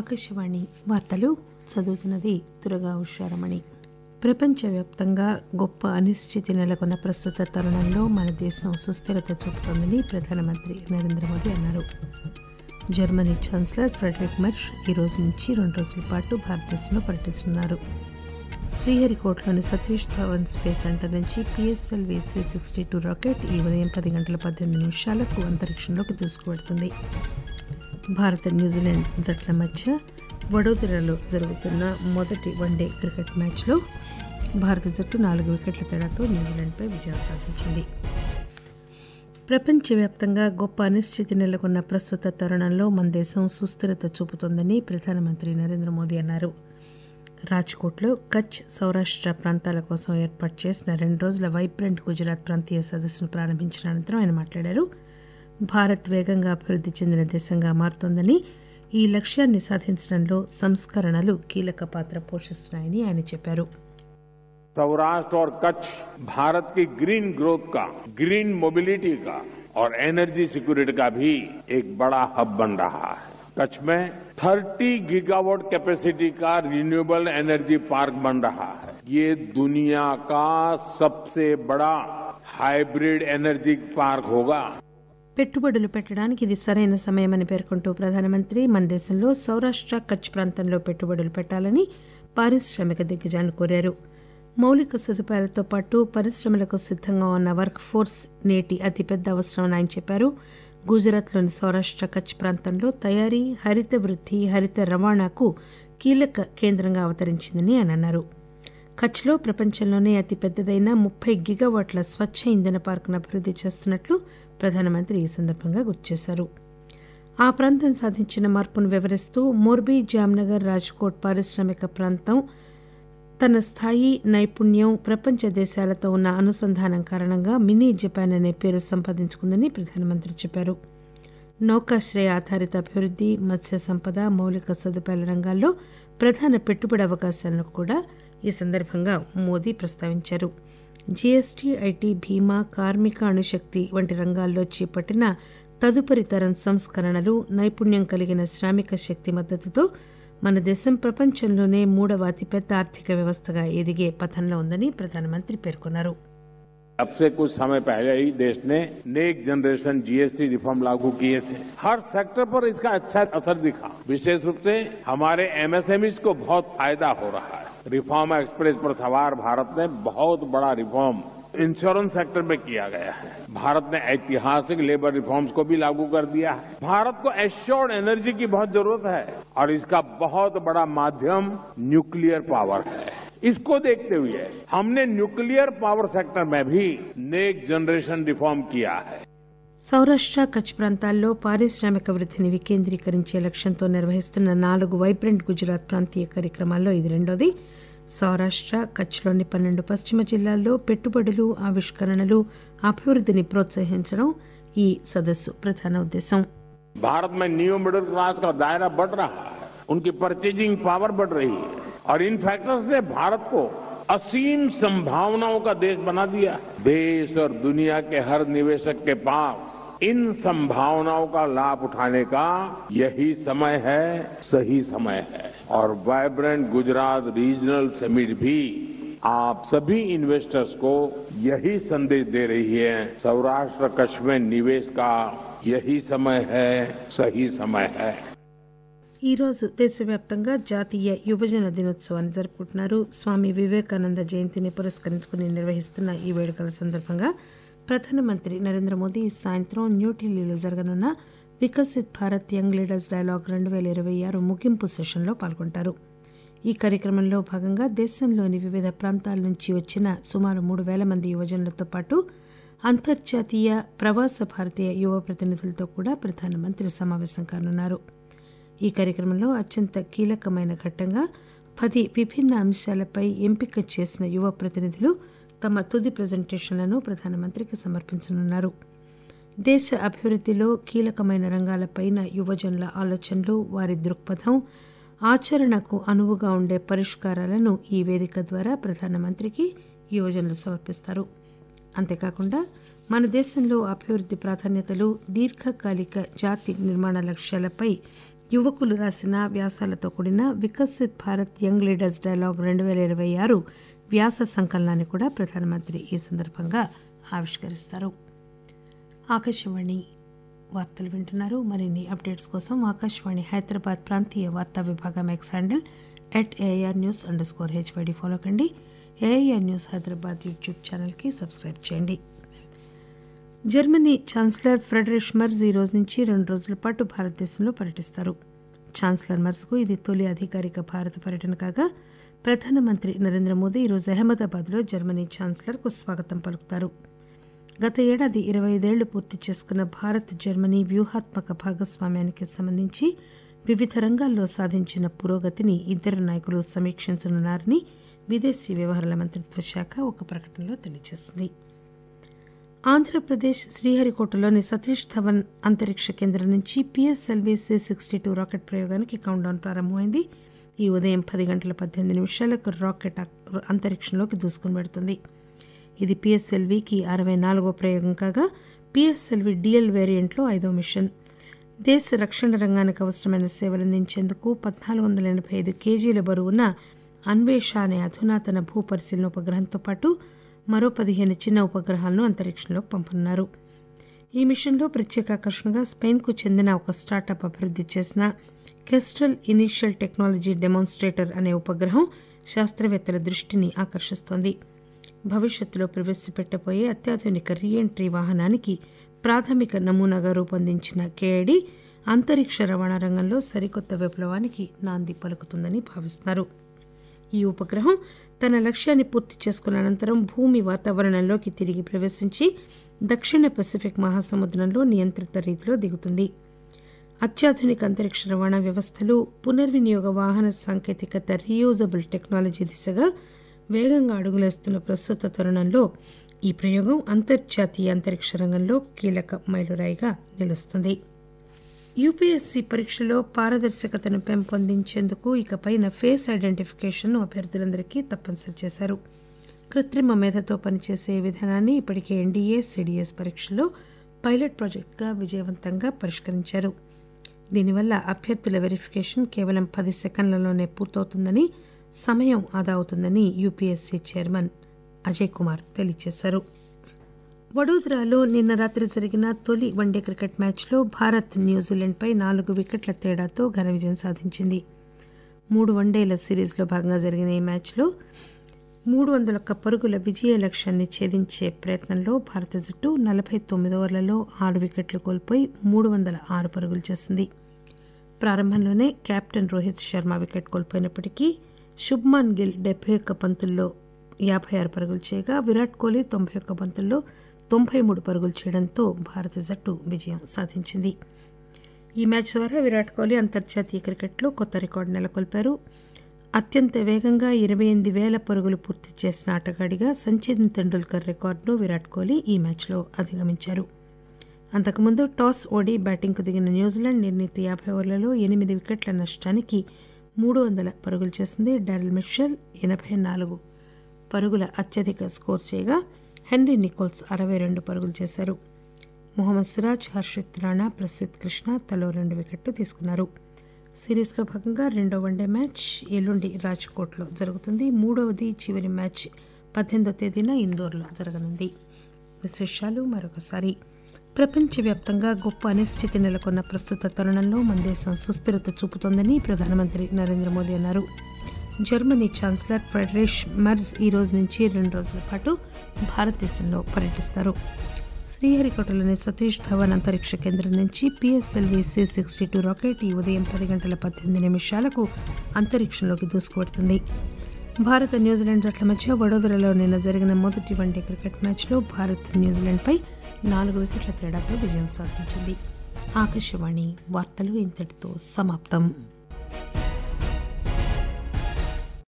ఆకాశవాణి వార్తలు చదువుతున్నది దుర్గా ఉషారమణి. ప్రపంచవ్యాప్తంగా గొప్ప అనిశ్చితి నెలకొన్న ప్రస్తుత తరుణంలో మన దేశం సుస్థిరత చూపుతోందని ప్రధానమంత్రి నరేంద్ర మోదీ అన్నారు. జర్మనీ ఛాన్సలర్ ఫ్రెడరిక్ మెర్ష్ ఈ రోజు నుంచి 2 రోజుల పాటు భారతదేశంలో పర్యటిస్తున్నారు. శ్రీహరికోటలోని సతీష్ ధావన్ స్పేస్ సెంటర్ నుంచి PSLV C-62 రాకెట్ ఈ ఉదయం 10:18 అంతరిక్షంలోకి దూసుకువెడుతుంది. భారత్ న్యూజిలాండ్ జట్ల మధ్య వడోదరలో జరుగుతున్న మొదటి వన్డే క్రికెట్ మ్యాచ్లో భారత జట్టు 4 వికెట్ల తేడాతో న్యూజిలాండ్పై విజయం సాధించింది. ప్రపంచవ్యాప్తంగా గొప్ప అనిశ్చితి నెలకొన్న ప్రస్తుత తరుణంలో మన దేశం సుస్థిరత చూపుతోందని ప్రధానమంత్రి నరేంద్ర మోదీ అన్నారు. రాజ్కోట్లో కచ్, సౌరాష్ట్ర ప్రాంతాల కోసం ఏర్పాటు చేసిన 2 రోజుల వైబ్రెంట్ గుజరాత్ ప్రాంతీయ సదస్సును ప్రారంభించిన అనంతరం ఆయన మాట్లాడారు. భారత్ వేగంగా అభివృద్ధి చెందిన దేశంగా మారుతోందని, ఈ లక్ష్యాన్ని సాధించడంలో సంస్కరణలు కీలక పాత్ర పోషిస్తున్నాయని ఆయన చెప్పారు. सौराष्ट्र और कच्छ भारत की ग्रीन ग्रोथ का, ग्रीन मोबिलिटी का और एनर्जी सिक्योरिटी का भी एक बड़ा हब बन रहा है. कच्छ में 30 गीगावाट कैपेसिटी का रिन्यूएबल एनर्जी पार्क बन रहा है. ये दुनिया का सबसे बड़ा हाइब्रिड एनर्जी पार्क होगा. పెట్టుబడులు పెట్టడానికి ఇది సరైన సమయమని పేర్కొంటూ ప్రధానమంత్రి మన దేశంలో సౌరాష్ట్ర, కచ్ ప్రాంతంలో పెట్టుబడులు పెట్టాలని పారిశ్రామిక దిగ్గజాలను కోరారు. మౌలిక సదుపాయాలతో పాటు పరిశ్రమలకు సిద్దంగా ఉన్న వర్క్ ఫోర్స్ నేటి అతిపెద్ద అవసరమని ఆయన చెప్పారు. గుజరాత్లోని సౌరాష్ట్ర, కచ్ ప్రాంతంలో తయారీ, హరిత వృద్ధి, హరిత రవాణాకు కీలక కేంద్రంగా అవతరించిందని ఆయన అన్నారు. కచ్లో ప్రపంచంలోనే అతిపెద్దదైన 30 గిగావాట్ల స్వచ్ఛ ఇంధన పార్కును అభివృద్ధి చేస్తున్నట్లు ప్రధానమంత్రి ఈ సందర్భంగా గుర్తు చేశారు. ఆ ప్రాంతం సాధించిన మార్పును వివరిస్తూ మోర్బీ, జామ్నగర్, రాజ్కోట్ పారిశ్రామిక ప్రాంతం తన స్థాయి, నైపుణ్యం, ప్రపంచ దేశాలతో ఉన్న అనుసంధానం కారణంగా మినీ జపాన్ అనే పేరు సంపాదించుకుందని ప్రధానమంత్రి చెప్పారు. నౌకాశ్రయ ఆధారిత అభివృద్ధి, మత్స్య సంపద, మౌలిక సదుపాయాల రంగాల్లో ప్రధాన పెట్టుబడి అవకాశాలను కూడా ఈ సందర్భంగా మోదీ ప్రస్తావించారు. జీఎస్టీ, ఐటీ, బీమా, కార్మిక, అణుశక్తి వంటి రంగాల్లో చేపట్టిన తదుపరి తరం సంస్కరణలు, నైపుణ్యం కలిగిన శ్రామిక శక్తి మద్దతుతో మన దేశం ప్రపంచంలోనే 3వ అతిపెద్ద ఆర్థిక వ్యవస్థగా ఎదిగే పథంలో ఉందని ప్రధానమంత్రి పేర్కొన్నారు. अब से कुछ समय पहले ही देश ने नेक जनरेशन जीएसटी रिफॉर्म लागू किए थे. हर सेक्टर पर इसका अच्छा असर दिखा. विशेष रूप से हमारे एमएसएमईज को बहुत फायदा हो रहा है. रिफॉर्म एक्सप्रेस पर सवार भारत ने बहुत बड़ा रिफॉर्म इंश्योरेंस सेक्टर में किया गया है. भारत ने ऐतिहासिक लेबर रिफॉर्म्स को भी लागू कर दिया है. भारत को एश्योर्ड एनर्जी की बहुत जरूरत है और इसका बहुत बड़ा माध्यम न्यूक्लियर पावर है. इसको देखते हुए हमने न्यूक्लियर पावर सेक्टर में भी नेक जनरेशन रिफॉर्म किया है. సౌరాష్ట్ర, కచ్ ప్రాంతాల్లో పారిశ్రామిక వృద్ధిని వికేంద్రీకరించే లక్ష్యంతో నిర్వహిస్తున్న 4 వైబ్రెంట్ గుజరాత్ ప్రాంతీయ కార్యక్రమాల్లో ఇది రెండోది. సౌరాష్ట్ర, కచ్లోని 12 పశ్చిమ జిల్లాల్లో పెట్టుబడులు, ఆవిష్కరణలు, అభివృద్ధిని ప్రోత్సహించడం ఈ సదస్సు ప్రధాన ఉద్దేశం. भारत में न्यू मिडिल क्लास का दायरा बढ़ रहा है, उनकी परचेजिंग पावर बढ़ रही है और इन फैक्टर्स ने भारत को असीम संभावनाओं का देश बना दिया. देश और दुनिया के हर निवेशक के पास इन संभावनाओं का लाभ उठाने का यही समय है, सही समय है. और वाइब्रेंट गुजरात रीजनल समिट भी आप सभी इन्वेस्टर्स को यही संदेश दे रही है. सौराष्ट्र कच्छ में निवेश का यही समय है, सही समय है. ఈ రోజు దేశవ్యాప్తంగా జాతీయ యువజన దినోత్సవాన్ని జరుపుకుంటున్నారు. స్వామి వివేకానంద జయంతిని పురస్కరించుకుని నిర్వహిస్తున్న ఈ వేడుకల సందర్భంగా ప్రధానమంత్రి నరేంద్ర మోదీ సాయంత్రం న్యూఢిల్లీలో జరగనున్న Viksit Bharat young leaders dialogue 2026 ముగింపు సెషన్లో పాల్గొంటారు. ఈ కార్యక్రమంలో భాగంగా దేశంలోని వివిధ ప్రాంతాల నుంచి వచ్చిన సుమారు 3,000 మంది యువజనులతో పాటు అంతర్జాతీయ ప్రవాస భారతీయ యువ ప్రతినిధులతో కూడా ప్రధానమంత్రి సమావేశం కానున్నారు. ఈ కార్యక్రమంలో అత్యంత కీలకమైన ఘట్టంగా 10 విభిన్న అంశాలపై ఎంపిక చేసిన యువ ప్రతినిధులు తమ తుది ప్రజెంటేషన్లను ప్రధానమంత్రికి సమర్పించనున్నారు. దేశ అభివృద్ధిలో కీలకమైన రంగాలపైన యువజనుల ఆలోచనలు, వారి దృక్పథం, ఆచరణకు అనువుగా ఉండే పరిష్కారాలను ఈ వేదిక ద్వారా ప్రధానమంత్రికి యువజనులు సమర్పిస్తారు. అంతేకాకుండా మన దేశంలో అభివృద్ధి ప్రాధాన్యతలు, దీర్ఘకాలిక జాతి నిర్మాణ లక్ష్యాలపై యువకులు రాసిన వ్యాసాలతో కూడిన Viksit Bharat young leaders dialogue 2026 వ్యాస సంకలనాన్ని కూడా ప్రధానమంత్రి ఈ సందర్భంగా ఆవిష్కరిస్తారు. ఆకాశవాణి వార్తలు వింటున్నారు. మరిన్ని అప్డేట్స్ కోసం ఆకాశవాణి హైదరాబాద్ ప్రాంతీయ వార్తా విభాగం ఎక్స్ హ్యాండిల్ @AIRnews_HYD ఫాలో కండి. AIR న్యూస్ హైదరాబాద్ యూట్యూబ్ ఛానల్కి సబ్స్క్రైబ్ చేయండి. జర్మనీ ఛాన్సలర్ ఫ్రెడరిక్ మెర్జ్ ఈ రోజు నుంచి 2 రోజుల పాటు భారతదేశంలో పర్యటిస్తారు. ఛాన్సలర్ మెర్జ్కు ఇది తొలి అధికారిక భారత పర్యటన కాగా ప్రధానమంత్రి నరేంద్ర మోదీ ఈరోజు అహ్మదాబాద్లో జర్మనీ ఛాన్సలర్కు స్వాగతం పలుకుతారు. గత ఏడాది 25 ఏళ్లు పూర్తి చేసుకున్న భారత్ జర్మనీ వ్యూహాత్మక భాగస్వామ్యానికి సంబంధించి వివిధ రంగాల్లో సాధించిన పురోగతిని ఇద్దరు నాయకులు సమీక్షించనున్నారని విదేశీ వ్యవహారాల మంత్రిత్వ శాఖ ఒక ప్రకటనలో తెలియజేసింది. ఆంధ్రప్రదేశ్ శ్రీహరికోటలోని సతీష్ ధవన్ అంతరిక్ష కేంద్రం నుంచి PSLV C-62 రాకెట్ ప్రయోగానికి కౌంట్డౌన్ ప్రారంభమైంది. ఈ ఉదయం 10 గంటల 18 నిమిషాలకు రాకెట్ అంతరిక్షంలోకి దూసుకుని వెడుతుంది. ఇది PSLVకి 64వ ప్రయోగం కాగా PSLV DL వేరియంట్లో 5వ మిషన్. దేశ రక్షణ రంగానికి అవసరమైన సేవలందించేందుకు 1485 కేజీల బరువున్న అన్వేష అనే అధునాతన భూ పరిశీలన ఉపగ్రహంతో పాటు మరో 15 చిన్న ఉపగ్రహాలను అంతరిక్షంలోకి పంపనున్నారు. ఈ మిషన్లో ప్రత్యేక ఆకర్షణగా స్పెయిన్కు చెందిన ఒక స్టార్టప్ అభివృద్ధి చేసిన కెస్ట్రల్ ఇనీషియల్ టెక్నాలజీ డెమాన్స్ట్రేటర్ అనే ఉపగ్రహం శాస్త్రవేత్తల దృష్టిని ఆకర్షిస్తోంది. భవిష్యత్తులో ప్రవేశపెట్టబోయే అత్యాధునిక రీఎంట్రీ వాహనానికి ప్రాథమిక నమూనాగా రూపొందించిన KID అంతరిక్ష రవాణా రంగంలో సరికొత్త విప్లవానికి నాంది పలుకుతుందని భావిస్తున్నారు. ఈ ఉపగ్రహం తన లక్ష్యాన్ని పూర్తి చేసుకున్న అనంతరం భూమి వాతావరణంలోకి తిరిగి ప్రవేశించి దక్షిణ పసిఫిక్ మహాసముద్రంలో నియంత్రిత రీతిలో దిగుతుంది. అత్యాధునిక అంతరిక్ష రవాణా వ్యవస్థలు, పునర్వినియోగ వాహన సాంకేతికత, రీయూజబుల్ టెక్నాలజీ దిశగా వేగంగా అడుగులేస్తున్న ప్రస్తుత తరుణంలో ఈ ప్రయోగం అంతర్జాతీయ అంతరిక్ష రంగంలో కీలక మైలురాయిగా నిలుస్తుంది. UPSC పరీక్షలో పారదర్శకతను పెంపొందించేందుకు ఇకపైన ఫేస్ ఐడెంటిఫికేషన్ను అభ్యర్థులందరికీ తప్పనిసరి చేశారు. కృత్రిమ మేధతో పనిచేసే విధానాన్ని ఇప్పటికే NDA, CDS పరీక్షల్లో పైలట్ ప్రాజెక్టుగా విజయవంతంగా పరిష్కరించారు. దీనివల్ల అభ్యర్థుల వెరిఫికేషన్ కేవలం 10 సెకండ్లలోనే పూర్తవుతుందని, సమయం ఆదా అవుతుందని UPSC చైర్మన్ అజయ్ కుమార్ తెలియజేశారు. వడోదరాలో నిన్న రాత్రి జరిగిన తొలి వన్డే క్రికెట్ మ్యాచ్లో భారత్ న్యూజిలాండ్పై 4 వికెట్ల తేడాతో ఘన విజయం సాధించింది. 3 వన్డేల సిరీస్లో భాగంగా జరిగిన ఈ మ్యాచ్లో 301 పరుగుల విజయ లక్ష్యాన్ని ఛేదించే ప్రయత్నంలో భారత జట్టు 49 ఓవర్లలో 6 వికెట్లు కోల్పోయి 306 పరుగులు చేసింది. ప్రారంభంలోనే కెప్టెన్ రోహిత్ శర్మ వికెట్ కోల్పోయినప్పటికీ శుభ్మాన్ గిల్ 71 బంతుల్లో 56 పరుగులు చేయగా విరాట్ కోహ్లీ 91 బంతుల్లో 93 పరుగులు చేయడంతో భారత జట్టు విజయం సాధించింది. ఈ మ్యాచ్ ద్వారా విరాట్ కోహ్లీ అంతర్జాతీయ క్రికెట్లో కొత్త రికార్డు నెలకొల్పారు. అత్యంత వేగంగా 28,000 పరుగులు పూర్తి చేసిన ఆటగాడిగా సచిన్ తెండూల్కర్ రికార్డును విరాట్ కోహ్లీ ఈ మ్యాచ్లో అధిగమించారు. అంతకుముందు టాస్ ఓడి బ్యాటింగ్కు దిగిన న్యూజిలాండ్ నిర్ణీత 50 ఓవర్లలో 8 వికెట్ల నష్టానికి 300 పరుగులు చేసింది. డారెల్ మిచెల్ 84 పరుగుల అత్యధిక స్కోర్ చేయగా హెన్రీ నికోల్స్ 62 పరుగులు చేశారు. మొహమ్మద్ సిరాజ్, హర్షిత్ రాణా, ప్రసిద్ధ్ కృష్ణ తలో 2 వికెట్లు తీసుకున్నారు. సిరీస్లో భాగంగా 2వ వన్డే మ్యాచ్ ఎల్లుండి రాజ్కోట్లో జరుగుతుంది. 3వది చివరి మ్యాచ్ 18వ తేదీన ఇందోర్లో జరగనుంది. విశేషాలు మరొకసారి. ప్రపంచవ్యాప్తంగా గొప్ప అనిశ్చితి నెలకొన్న ప్రస్తుత తరుణంలో మన దేశం సుస్థిరత చూపుతోందని ప్రధానమంత్రి నరేంద్ర మోదీ అన్నారు. జర్మనీ ఛాన్సలర్ ఫ్రెడరిక్ మెర్జ్ ఈ రోజు నుంచి 2 రోజుల పాటు భారతదేశంలో పర్యటిస్తారు. శ్రీహరికోటలోని సతీష్ ధవన్ అంతరిక్ష కేంద్రం నుంచి PSLV C-62 రాకెట్ ఈ ఉదయం 10 గంటల 18 నిమిషాలకు అంతరిక్షంలోకి దూసుకువెడుతుంది. భారత న్యూజిలాండ్ జట్ల మధ్య వడోదరలో నిన్న జరిగిన మొదటి వన్డే క్రికెట్ మ్యాచ్లో భారత్ న్యూజిలాండ్పై 4 వికెట్ల తేడాతో విజయం సాధించింది. ఆకాశవాణి వార్తలు ఇంతటితో సమాప్తం.